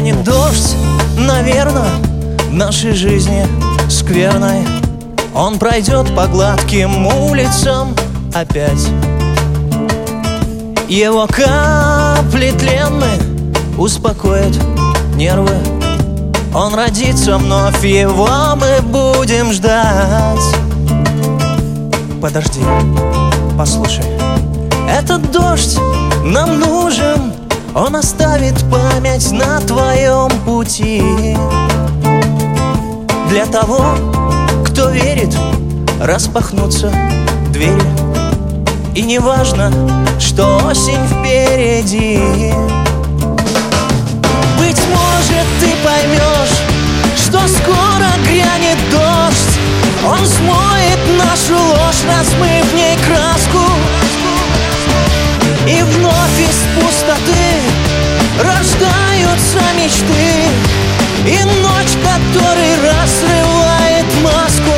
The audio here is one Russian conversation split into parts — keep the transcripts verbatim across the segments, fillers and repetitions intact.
Грянет дождь, наверное, в нашей жизни скверной. Он пройдет по гладким улицам опять. Его капли тленные успокоят нервы. Он родится вновь, его мы будем ждать. Подожди, послушай. Этот дождь нам нужен. Он оставит память на твоем пути. Для того, кто верит, распахнутся двери. И не важно, что осень впереди. Быть может, ты поймешь, что скоро грянет дождь. Он смоет нашу ложь, размыв в ней краску. И вновь из пустоты рождаются мечты. И ночь, который разрывает маску.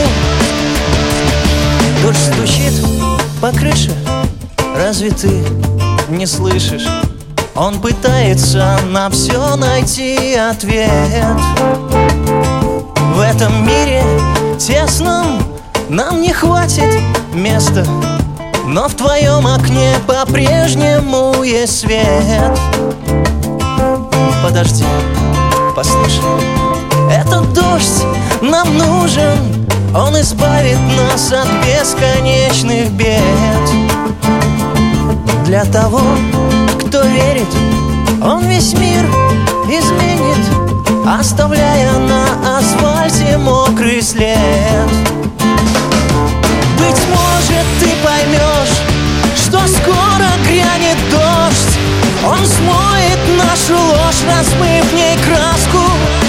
Дождь стучит по крыше, разве ты не слышишь? Он пытается на все найти ответ. В этом мире тесном нам не хватит места, но в твоем окне по-прежнему есть свет. Подожди, послушай. Этот дождь нам нужен. Он избавит нас от бесконечных бед. Для того, кто верит, он весь мир изменит, оставляя на асфальте мокрый след. Быть может, ты поймешь, что скоро грянет дождь. Он смоет нашу ложь, размыв в ней краску.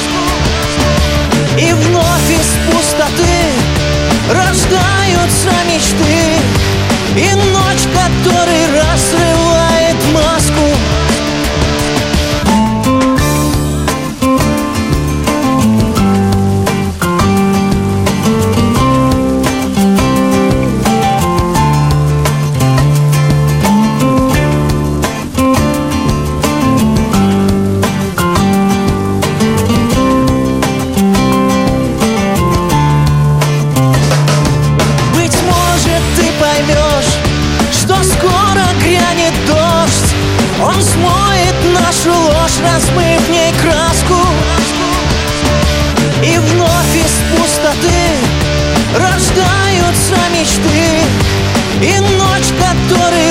И вновь из пустоты рождаются мечты. И ночь, который разрывает маску. Он смоет нашу ложь, размыв в ней краску. И вновь из пустоты рождаются мечты. И ночь, которой